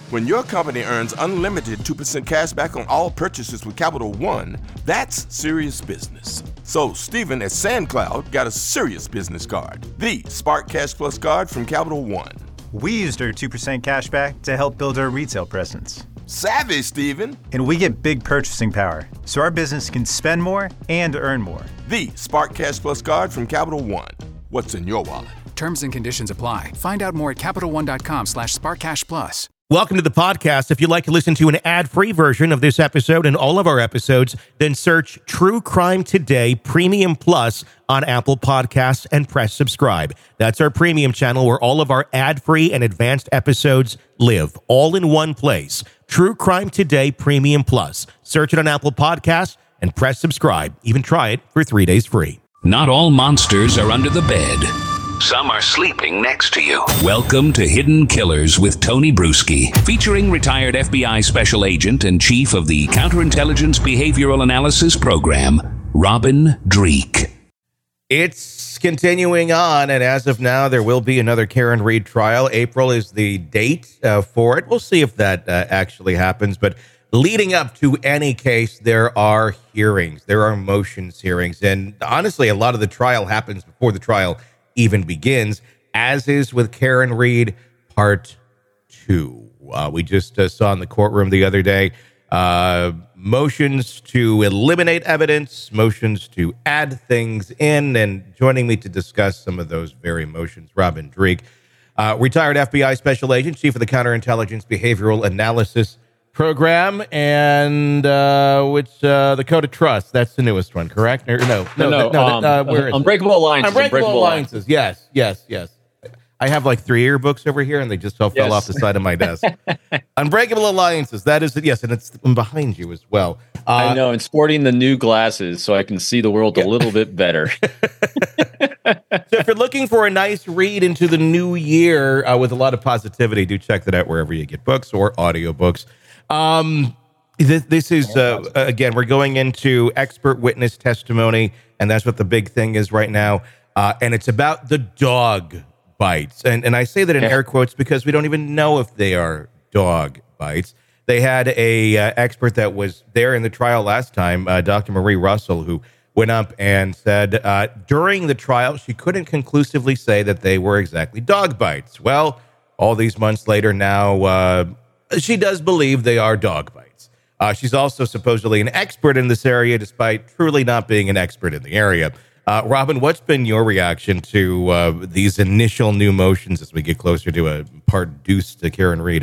When your company earns unlimited 2% cash back on all purchases with Capital One, that's serious business. So Stephen at SandCloud got a serious business card, the Spark Cash Plus card from Capital One. We used our 2% cash back to help build our retail presence. Savvy, Stephen. And we get big purchasing power, so our business can spend more and earn more. The Spark Cash Plus card from Capital One. What's in your wallet? Terms and conditions apply. Find out more at CapitalOne.com/SparkCashPlus. Welcome to the podcast. If you'd like to listen to an ad-free version of this episode and all of our episodes, then search True Crime Today Premium Plus on Apple Podcasts and press subscribe. That's our premium channel where all of our ad-free and advanced episodes live, all in one place. True Crime Today Premium Plus. Search it on Apple Podcasts and press subscribe. Even try it for 3 days free. Not all monsters are under the bed. Some are sleeping next to you. Welcome to Hidden Killers with Tony Bruschi, featuring retired FBI Special Agent and Chief of the Counterintelligence Behavioral Analysis Program, Robin Dreeke. It's continuing on, and as of now, there will be another Karen Read trial. April is the date for it. We'll see if that actually happens, but leading up to any case, there are hearings. There are motions hearings, and honestly, a lot of the trial happens before the trial even begins, as is with Karen Read Part 2. We just saw in the courtroom the other day motions to eliminate evidence, motions to add things in, and joining me to discuss some of those very motions, Robin Dreeke, retired FBI Special Agent, Chief of the Counterintelligence Behavioral Analysis Program, and the Code of Trust. That's the newest one, correct? No. Where is Unbreakable Alliances. Unbreakable Alliances. Yes. I have like 3 yearbooks over here, and they just all fell off the side of my desk. Unbreakable Alliances. That is it. Yes, and it's behind you as well. I know, and sporting the new glasses so I can see the world a little bit better. So if you're looking for a nice read into the new year with a lot of positivity, do check that out wherever you get books or audiobooks. This is, again, we're going into expert witness testimony, and that's what the big thing is right now. And it's about the dog bites. And I say that in air quotes because we don't even know if they are dog bites. They had a expert that was there in the trial last time, Dr. Marie Russell, who went up and said during the trial, she couldn't conclusively say that they were exactly dog bites. Well, all these months later now, she does believe they are dog bites. She's also supposedly an expert in this area, despite truly not being an expert in the area. Robin, what's been your reaction to these initial new motions as we get closer to a part deuce to Karen Read?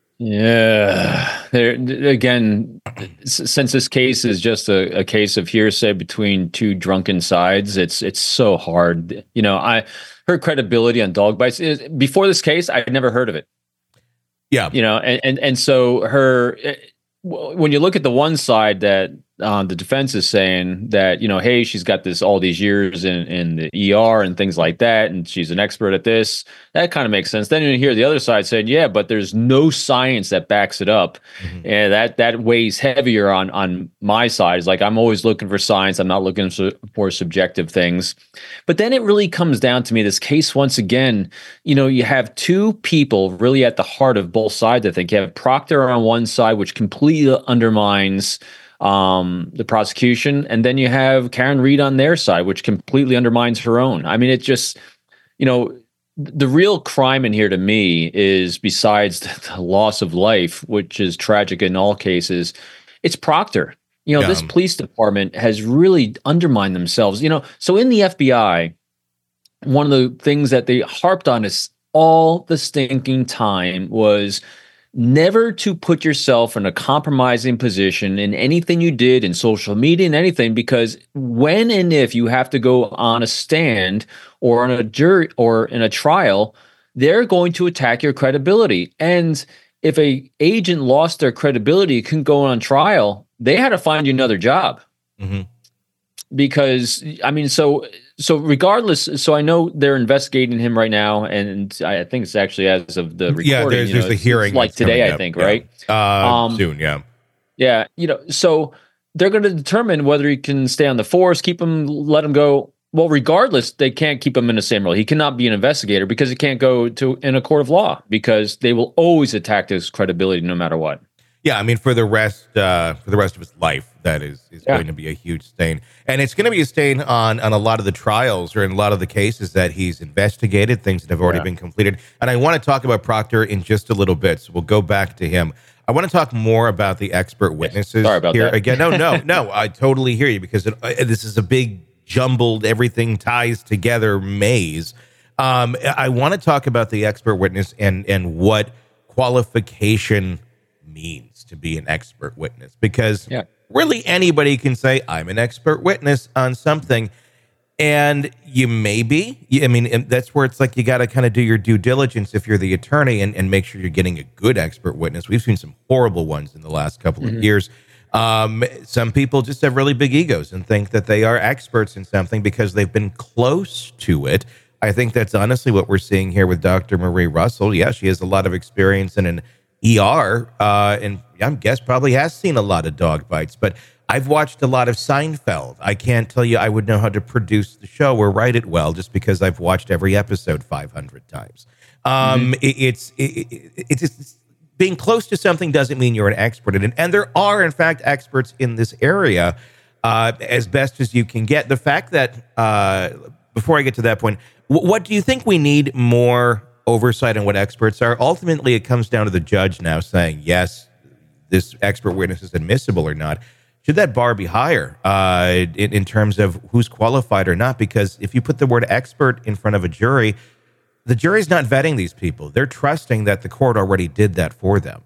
Yeah. Again, since this case is just a case of hearsay between two drunken sides, it's so hard. You know, her credibility on dog bites is, before this case, I'd never heard of it. Yeah. You know, and so when you look at the one side that the defense is saying that, you know, hey, she's got all these years in the ER and things like that, and she's an expert at this, that kind of makes sense. Then you hear the other side saying, yeah, but there's no science that backs it up. Mm-hmm. And that weighs heavier on my side. It's like, I'm always looking for science. I'm not looking for subjective things. But then it really comes down to me, this case, once again, you know, you have two people really at the heart of both sides. I think you have Proctor on one side, which completely undermines the prosecution, and then you have Karen Read on their side, which completely undermines her own. I mean, it just, you know, the real crime in here to me is, besides the loss of life, which is tragic in all cases, it's Proctor. You know, this police department has really undermined themselves. You know, so in the FBI, one of the things that they harped on is all the stinking time was never to put yourself in a compromising position in anything you did in social media and anything, because when and if you have to go on a stand or on a jury or in a trial, they're going to attack your credibility. And if a agent lost their credibility, couldn't go on trial, they had to find you another job. Mm-hmm. Because, I mean, so regardless, so I know they're investigating him right now, and I think it's actually as of the recording. Yeah, there's the hearing. Like today, I think, right? Soon, yeah. Yeah, you know, so they're going to determine whether he can stay on the force, keep him, let him go, Well, regardless, they can't keep him in the same role. He cannot be an investigator because he can't go to in a court of law because they will always attack his credibility no matter what. Yeah, I mean, for the rest of his life, that is going to be a huge stain, and it's going to be a stain on a lot of the trials or in a lot of the cases that he's investigated, things that have already been completed. And I want to talk about Proctor in just a little bit, so we'll go back to him. I want to talk more about the expert witnesses. Sorry about here that. again. No, I totally hear you because this is a big, jumbled, everything ties together maze. I want to talk about the expert witness and what qualification means to be an expert witness, because really anybody can say I'm an expert witness on something, and you may be. I mean, and that's where it's like you got to kind of do your due diligence if you're the attorney and make sure you're getting a good expert witness. We've seen some horrible ones in the last couple of years. Some people just have really big egos and think that they are experts in something because they've been close to it. I think that's honestly what we're seeing here with Dr. Marie Russell. Yeah, she has a lot of experience in an ER, and I guess probably has seen a lot of dog bites, but I've watched a lot of Seinfeld. I can't tell you I would know how to produce the show or write it well just because I've watched every episode 500 times. It's being close to something doesn't mean you're an expert in it. And there are, in fact, experts in this area as best as you can get. The fact that, before I get to that point, what do you think we need more oversight on what experts are? Ultimately, it comes down to the judge now saying, yes, this expert witness is admissible or not. Should that bar be higher in terms of who's qualified or not? Because if you put the word expert in front of a jury, the jury's not vetting these people. They're trusting that the court already did that for them.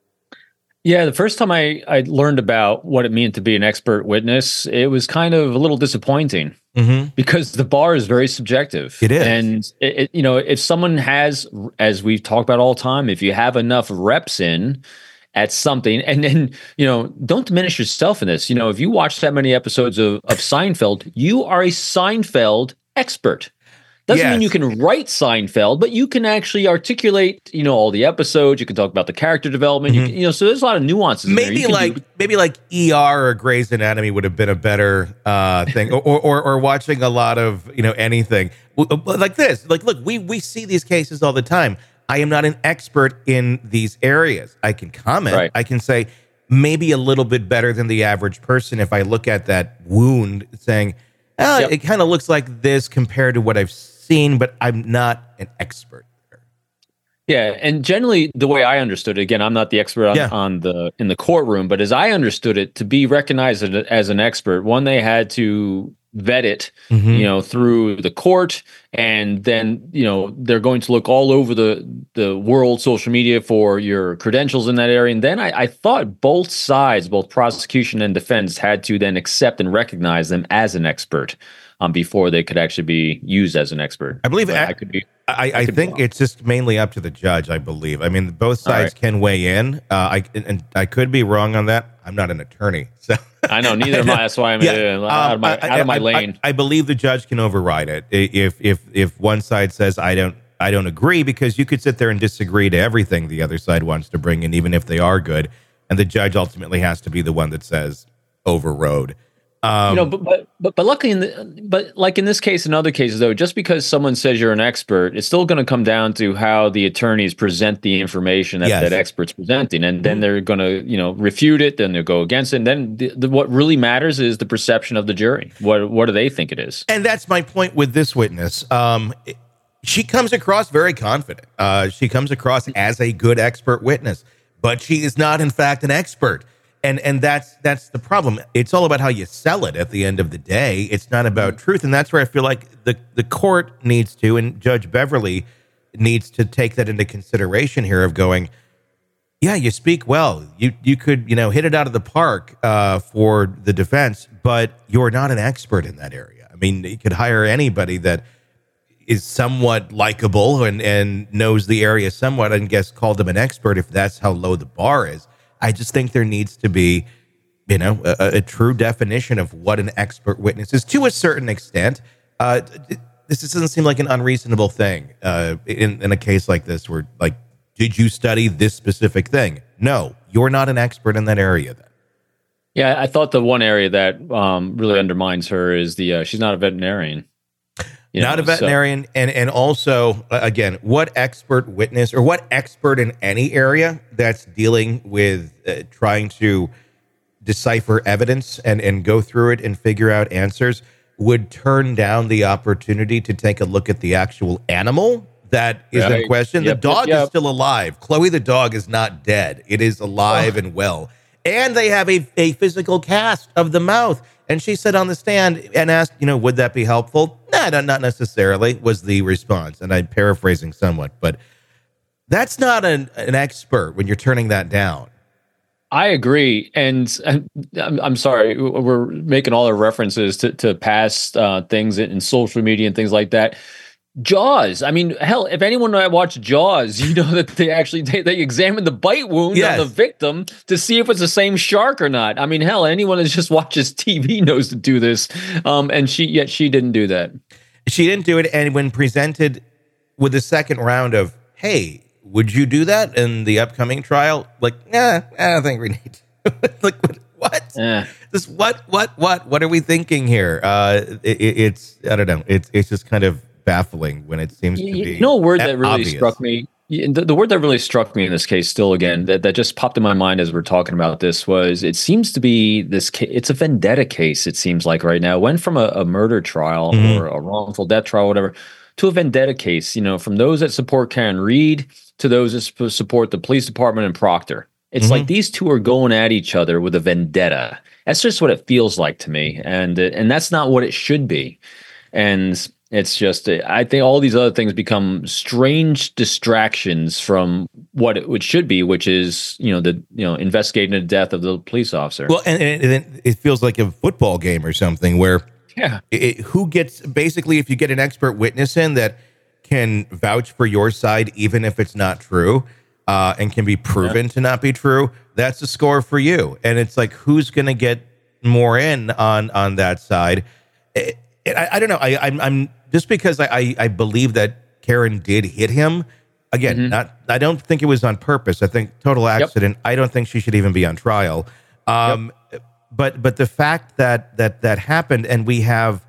Yeah, the first time I learned about what it meant to be an expert witness, it was kind of a little disappointing because the bar is very subjective. It is. And, if someone has, as we've talked about all the time, if you have enough reps in at something, and then, don't diminish yourself in this. If you watch that many episodes of Seinfeld, you are a Seinfeld expert. Doesn't mean you can write Seinfeld, but you can actually articulate, all the episodes. You can talk about the character development. So there's a lot of nuances. Maybe like ER or Grey's Anatomy would have been a better thing, or watching a lot of anything like this. Like, look, we see these cases all the time. I am not an expert in these areas. I can comment. Right. I can say maybe a little bit better than the average person if I look at that wound, saying, it kind of looks like this compared to what I've seen, but I'm not an expert. Yeah, and generally the way I understood it, again, I'm not the expert in the courtroom, but as I understood it, to be recognized as an expert, one, they had to vet it, through the court, and then they're going to look all over the world, social media, for your credentials in that area. And then I thought both sides, both prosecution and defense, had to then accept and recognize them as an expert before they could actually be used as an expert. I believe I think it's just mainly up to the judge, I believe. I mean, both sides can weigh in. I could be wrong on that. I'm not an attorney, so I know neither am I. That's why I'm out of my lane. I believe the judge can override it if one side says I don't agree, because you could sit there and disagree to everything the other side wants to bring in, even if they are good, and the judge ultimately has to be the one that says overrode. But luckily, like in this case and other cases, though, just because someone says you're an expert, it's still going to come down to how the attorneys present the information that expert's presenting, and then they're going to, refute it, then they'll go against it, and then what really matters is the perception of the jury. What do they think it is? And that's my point with this witness. She comes across very confident. She comes across as a good expert witness, but she is not, in fact, an expert. And that's the problem. It's all about how you sell it at the end of the day. It's not about truth. And that's where I feel like the court needs to, and Judge Beverly needs to take that into consideration here of going, yeah, you speak well. You could, hit it out of the park for the defense, but you're not an expert in that area. I mean, you could hire anybody that is somewhat likable and knows the area somewhat and call them an expert if that's how low the bar is. I just think there needs to be, a true definition of what an expert witness is to a certain extent. This doesn't seem like an unreasonable thing in a case like this where, like, did you study this specific thing? No, you're not an expert in that area then. Yeah, I thought the one area that really undermines her is she's not a veterinarian. Not a veterinarian. And also, again, what expert witness or what expert in any area that's dealing with trying to decipher evidence and go through it and figure out answers would turn down the opportunity to take a look at the actual animal that is in question. The dog is still alive. Chloe the dog is not dead. It is alive and well. And they have a physical cast of the mouth. And she said on the stand and asked, would that be helpful? Nah, not necessarily, was the response. And I'm paraphrasing somewhat, but that's not an expert when you're turning that down. I agree. And I'm sorry, we're making all our references to past things in social media and things like that. Jaws. I mean, hell, if anyone watched Jaws, that they examined the bite wound on the victim to see if it's the same shark or not. I mean, hell, anyone that just watches TV knows to do this. And she didn't do that. She didn't do it. And when presented with the second round of, hey, would you do that in the upcoming trial? Like, I don't think we need to. Like, what? This what are we thinking here? It's I don't know. It's just kind of baffling when it seems to be. A word that really struck me. The word that really struck me in this case, still again, that just popped in my mind as we're talking about this was, it seems to be this case. It's a vendetta case. It seems like right now, it went from a murder trial or a wrongful death trial, whatever, to a vendetta case. From those that support Karen Read to those that support the police department and Proctor. It's like these two are going at each other with a vendetta. That's just what it feels like to me, and that's not what it should be. And it's just, I think all these other things become strange distractions from what it should be, which is, investigating the death of the police officer. Well, and it feels like a football game or something where who gets, basically, if you get an expert witness in that can vouch for your side, even if it's not true, and can be proven to not be true, that's a score for you. And it's like, who's going to get more in on that side? I don't know. I'm just because I believe that Karen did hit him again. I don't think it was on purpose. I think total accident. I don't think she should even be on trial. But the fact that happened, and we have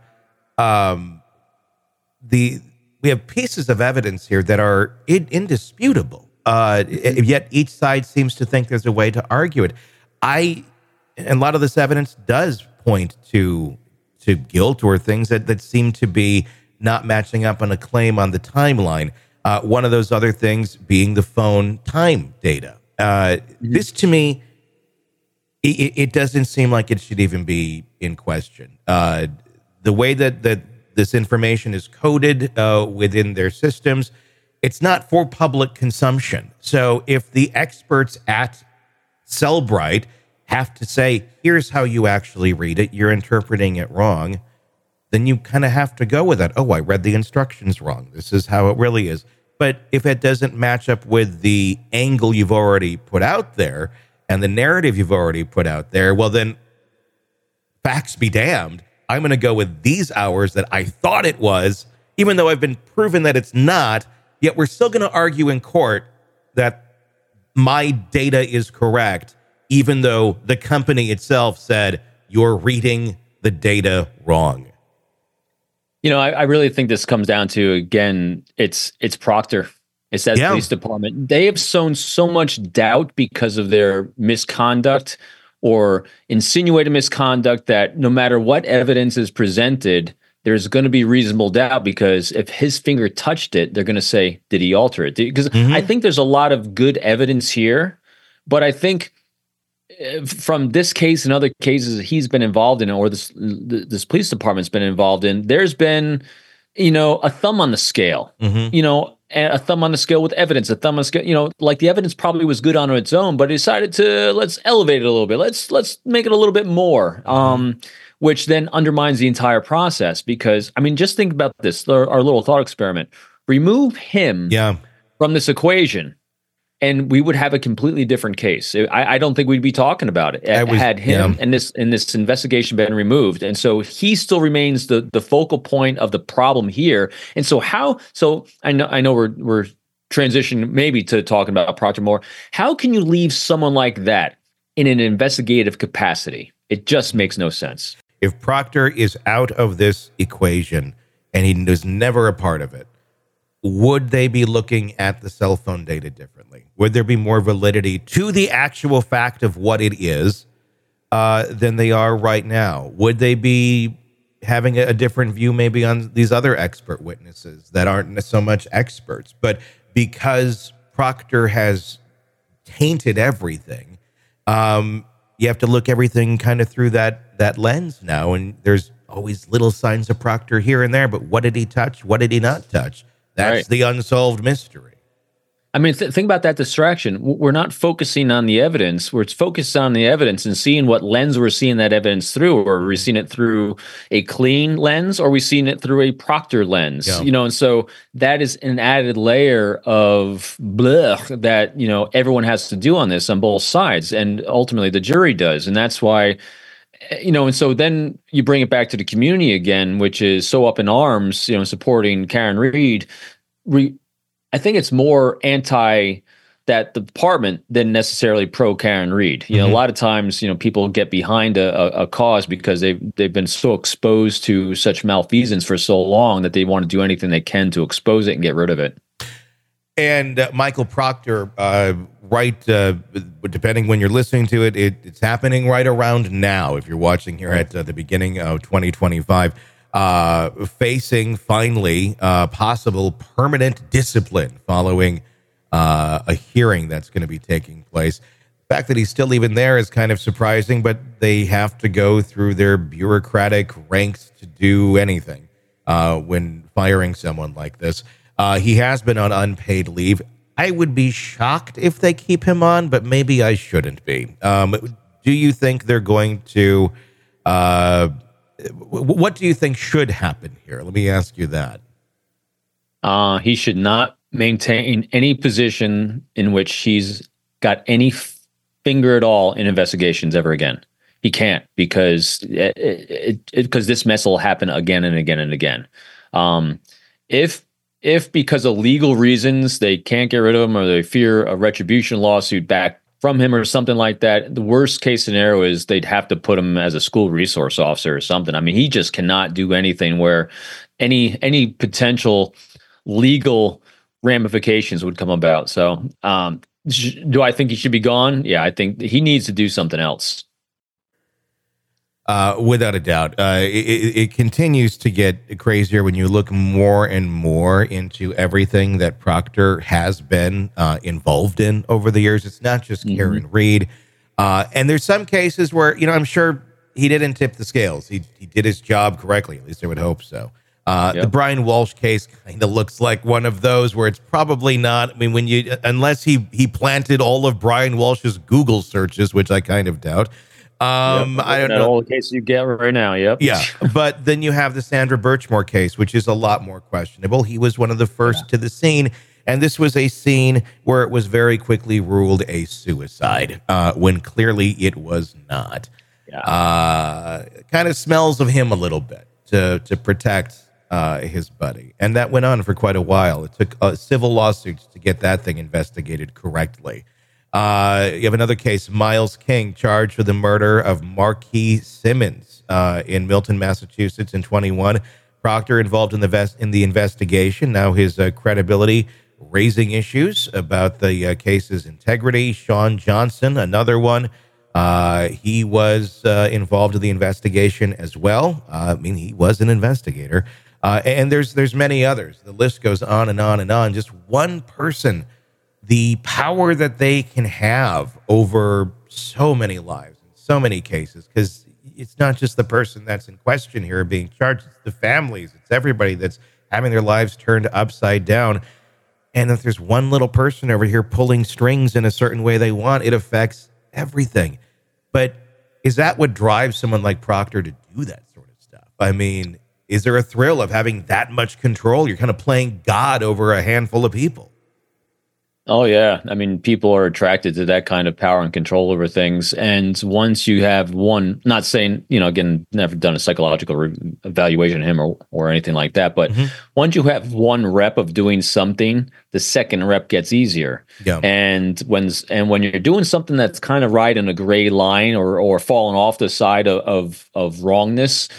pieces of evidence here that are indisputable. Yet each side seems to think there's a way to argue it. And a lot of this evidence does point to guilt or things that seem to be not matching up on a claim on the timeline. One of those other things being the phone time data. This, to me, it doesn't seem like it should even be in question. The way that this information is coded within their systems, it's not for public consumption. So if the experts at Cellbrite have to say, here's how you actually read it, you're interpreting it wrong, then you kind of have to go with that. Oh, I read the instructions wrong. This is how it really is. But if it doesn't match up with the angle you've already put out there and the narrative you've already put out there, well, then facts be damned. I'm going to go with these hours that I thought it was, even though I've been proven that it's not, yet we're still going to argue in court that my data is correct, even though the company itself said you're reading the data wrong. I really think this comes down to, again, it's Proctor. It's that police department. They have sown so much doubt because of their misconduct or insinuated misconduct that no matter what evidence is presented, there's going to be reasonable doubt, because if his finger touched it, they're going to say, did he alter it? Because I think there's a lot of good evidence here, but I think from this case and other cases he's been involved in, or this police department's been involved in, there's been, a thumb on the scale, a thumb on the scale with evidence, a thumb on the scale, like the evidence probably was good on its own, but it decided to, let's elevate it a little bit. Let's make it a little bit more, which then undermines the entire process. Because, just think about this, our little thought experiment. Remove him from this equation, and we would have a completely different case. I don't think we'd be talking about it had him and this investigation been removed. And so he still remains the focal point of the problem here. And so I know we're transitioning maybe to talking about Proctor more. How can you leave someone like that in an investigative capacity? It just makes no sense. If Proctor is out of this equation, and he was never a part of it, would they be looking at the cell phone data differently? Would there be more validity to the actual fact of what it is than they are right now? Would they be having a different view maybe on these other expert witnesses that aren't so much experts? But because Proctor has tainted everything, you have to look everything kind of through that lens now. And there's always little signs of Proctor here and there, but what did he touch? What did he not touch? That's the unsolved mystery. I mean, think about that distraction. We're not focusing on the evidence. We're focused on the evidence and seeing what lens we're seeing that evidence through. Or are we seeing it through a clean lens, or are we seeing it through a Proctor lens? Yeah. And so that is an added layer of blech that, everyone has to do on this on both sides. And ultimately the jury does. And that's why, and so then you bring it back to the community again, which is so up in arms, supporting Karen Read. I think it's more anti that department than necessarily pro Karen Read. A lot of times, people get behind a cause because they've been so exposed to such malfeasance for so long that they want to do anything they can to expose it and get rid of it. And Michael Proctor, depending when you're listening to it, it's happening right around now. If you're watching here at the beginning of 2025. Facing finally possible permanent discipline following a hearing that's going to be taking place. The fact that he's still even there is kind of surprising, but they have to go through their bureaucratic ranks to do anything when firing someone like this. He has been on unpaid leave. I would be shocked if they keep him on, but maybe I shouldn't be. Do you think they're going to... what do you think should happen here? Let me ask you that. He should not maintain any position in which he's got any finger at all in investigations ever again. He can't, because this mess will happen again and again and again. If because of legal reasons they can't get rid of him, or they fear a retribution lawsuit back from him or something like that, the worst case scenario is they'd have to put him as a school resource officer or something. I mean, he just cannot do anything where any potential legal ramifications would come about. So do I think he should be gone? Yeah, I think he needs to do something else. Without a doubt. It continues to get crazier when you look more and more into everything that Proctor has been involved in over the years. It's not just Karen Read. And there's some cases where, I'm sure he didn't tip the scales. He did his job correctly. At least I would hope so. The Brian Walsh case kind of looks like one of those where it's probably not. I mean, unless he planted all of Brian Walsh's Google searches, which I kind of doubt. I don't know. All the cases you get right now. Yep. Yeah. But then you have the Sandra Birchmore case, which is a lot more questionable. He was one of the first to the scene. And this was a scene where it was very quickly ruled a suicide when clearly it was not. Yeah. Kind of smells of him a little bit to protect his buddy. And that went on for quite a while. It took civil lawsuits to get that thing investigated correctly. You have another case, Miles King, charged with the murder of Marquis Simmons in Milton, Massachusetts in 21. Proctor involved in the investigation. Now his credibility raising issues about the case's integrity. Sean Johnson, another one. He was involved in the investigation as well. He was an investigator. And there's many others. The list goes on and on and on. Just one person, the power that they can have over so many lives in so many cases, because it's not just the person that's in question here being charged, it's the families, it's everybody that's having their lives turned upside down. And if there's one little person over here pulling strings in a certain way they want, it affects everything. But is that what drives someone like Proctor to do that sort of stuff? I mean, is there a thrill of having that much control? You're kind of playing God over a handful of people. Oh, yeah. I mean, people are attracted to that kind of power and control over things. And once you have one, not saying, again, never done a psychological evaluation of him or anything like that. But once you have one rep of doing something, the second rep gets easier. Yeah. And when you're doing something that's kind of right in a gray line or falling off the side of wrongness,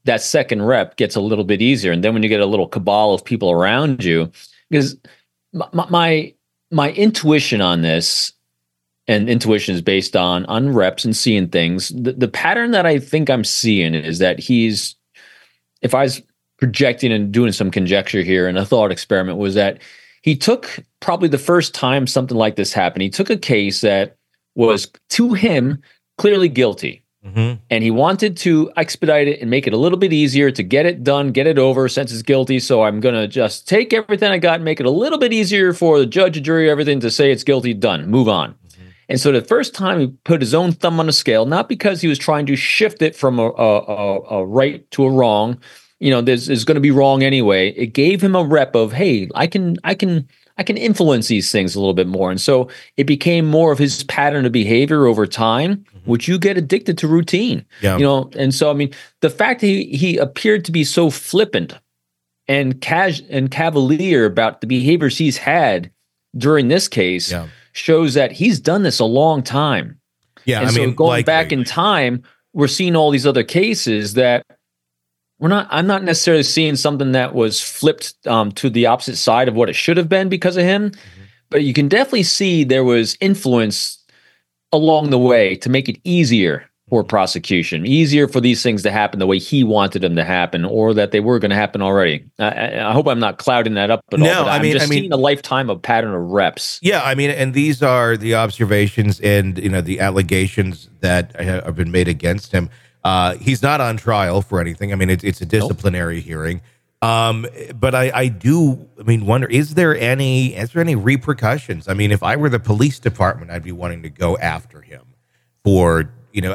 that second rep gets a little bit easier. And then when you get a little cabal of people around you, because my intuition on this, and intuition is based on reps and seeing things. The pattern that I think I'm seeing is that if I was projecting and doing some conjecture here and a thought experiment, was that he took probably the first time something like this happened, he took a case that was to him clearly guilty. Mm-hmm. And he wanted to expedite it and make it a little bit easier to get it done, get it over since it's guilty. So I'm going to just take everything I got and make it a little bit easier for the judge, jury, everything to say it's guilty, done, move on. Mm-hmm. And so the first time he put his own thumb on the scale, not because he was trying to shift it from a right to a wrong, there's going to be wrong anyway. It gave him a rep of, hey, I can influence these things a little bit more. And so it became more of his pattern of behavior over time, which you get addicted to routine. Yeah. And so, I mean, the fact that he appeared to be so flippant and cavalier about the behaviors he's had during this case shows that he's done this a long time. Yeah. And so going back in time, we're seeing all these other cases that I'm not necessarily seeing something that was flipped to the opposite side of what it should have been because of him, but you can definitely see there was influence along the way to make it easier for prosecution, easier for these things to happen the way he wanted them to happen, or that they were going to happen already. I hope I'm not clouding that up at all. But I'm just seeing a lifetime of pattern of reps. Yeah, I mean, and these are the observations and the allegations that have been made against him. He's not on trial for anything. I mean, it's a disciplinary hearing. But I wonder, is there any repercussions? I mean, if I were the police department, I'd be wanting to go after him for,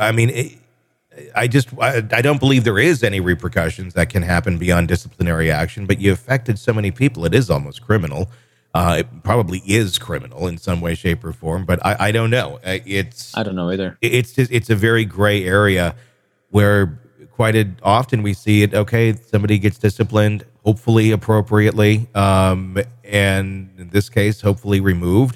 I don't believe there is any repercussions that can happen beyond disciplinary action, but you affected so many people. It is almost criminal. It probably is criminal in some way, shape, or form, but I don't know. I don't know either. It's a very gray area where quite often we see it, okay, somebody gets disciplined, hopefully appropriately, and in this case, hopefully removed.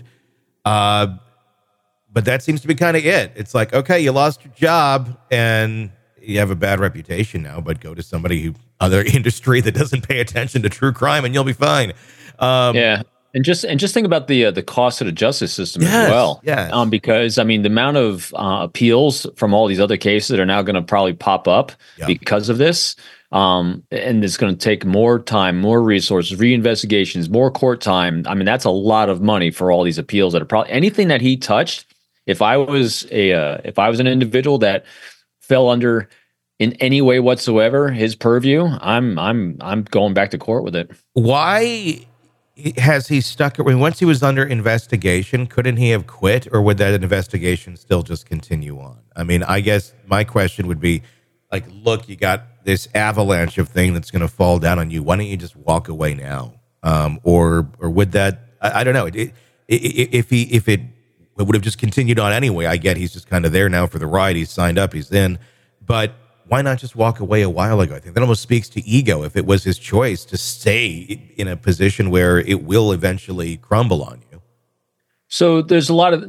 But that seems to be kind of it. It's like, okay, you lost your job and you have a bad reputation now, but go to other industry that doesn't pay attention to true crime and you'll be fine. Yeah. And just think about the cost of the justice system as well. Yeah. Because I mean, the amount of appeals from all these other cases that are now going to probably pop up because of this, and it's going to take more time, more resources, reinvestigations, more court time. I mean, that's a lot of money for all these appeals that are probably anything that he touched. If I was an individual that fell under in any way whatsoever his purview, I'm going back to court with it. Why has he stuck? Once he was under investigation, couldn't he have quit, or would that investigation still just continue on? I mean, I guess my question would be, like, look, you got this avalanche of thing that's going to fall down on you. Why don't you just walk away now? Or would that? I don't know. If it would have just continued on anyway. I get he's just kind of there now for the ride. He's signed up. He's in, but. Why not just walk away a while ago? I think that almost speaks to ego if it was his choice to stay in a position where it will eventually crumble on you. So there's a lot of,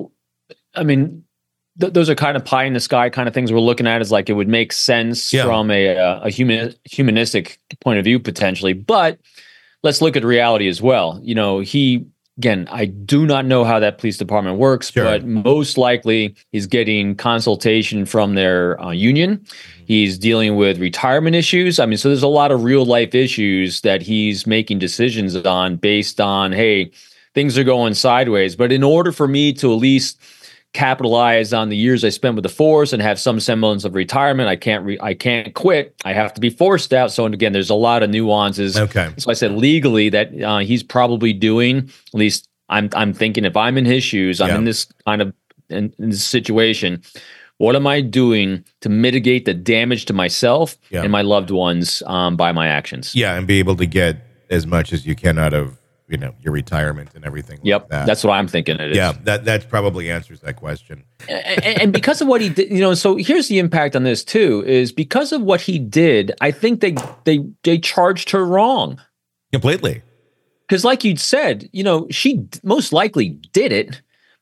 those are kind of pie in the sky kind of things we're looking at, is like it would make sense from a humanistic point of view potentially, but let's look at reality as well. Again, I do not know how that police department works, but most likely he's getting consultation from their union. He's dealing with retirement issues. I mean, so there's a lot of real life issues that he's making decisions on based on, hey, things are going sideways. But in order for me to at least capitalize on the years I spent with the force and have some semblance of retirement, I can't quit. I have to be forced out. So, and again, there's a lot of nuances. Okay. So I said legally that he's probably doing, at least I'm thinking, if I'm in his shoes, I'm in this kind of in this situation, what am I doing to mitigate the damage to myself and my loved ones by my actions? Yeah, and be able to get as much as you can out of your retirement and everything. Yep, like that. That's what I'm thinking it is. Yeah, that probably answers that question. and because of what he did, so here's the impact on this too, is because of what he did, I think they charged her wrong. Completely. Because like you'd said, she most likely did it,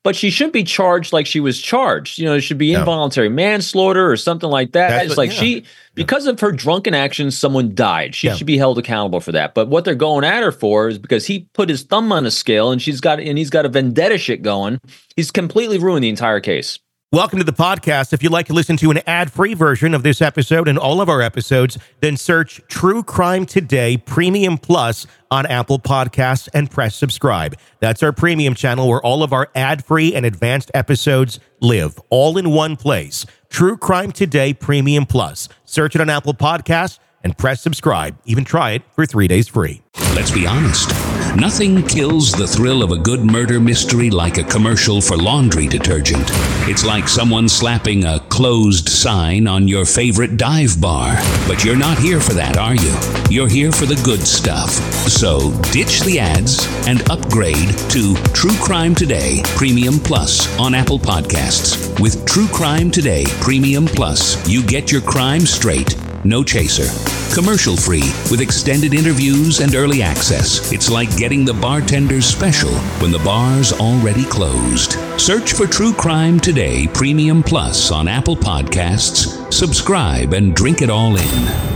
but she shouldn't be charged like she was charged. You know, it should be involuntary manslaughter or something like that. Because of her drunken actions, someone died. She should be held accountable for that. But what they're going at her for is because he put his thumb on a scale and he's got a vendetta shit going. He's completely ruined the entire case. Welcome to the podcast. If you'd like to listen to an ad-free version of this episode and all of our episodes, then search True Crime Today Premium Plus on Apple Podcasts and press subscribe. That's our premium channel where all of our ad-free and advanced episodes live, all in one place. True Crime Today Premium Plus. Search it on Apple Podcasts and press subscribe. Even try it for 3 days free. Let's be honest. Nothing kills the thrill of a good murder mystery like a commercial for laundry detergent. It's like someone slapping a closed sign on your favorite dive bar. But you're not here for that, are you? You're here for the good stuff. So ditch the ads and upgrade to True Crime Today Premium Plus on Apple Podcasts. With True Crime Today Premium Plus, you get your crime straight, no chaser. Commercial free with extended interviews and early access. It's like getting the bartender's special when the bar's already closed. Search for True Crime Today Premium Plus on Apple Podcasts. Subscribe and drink it all in.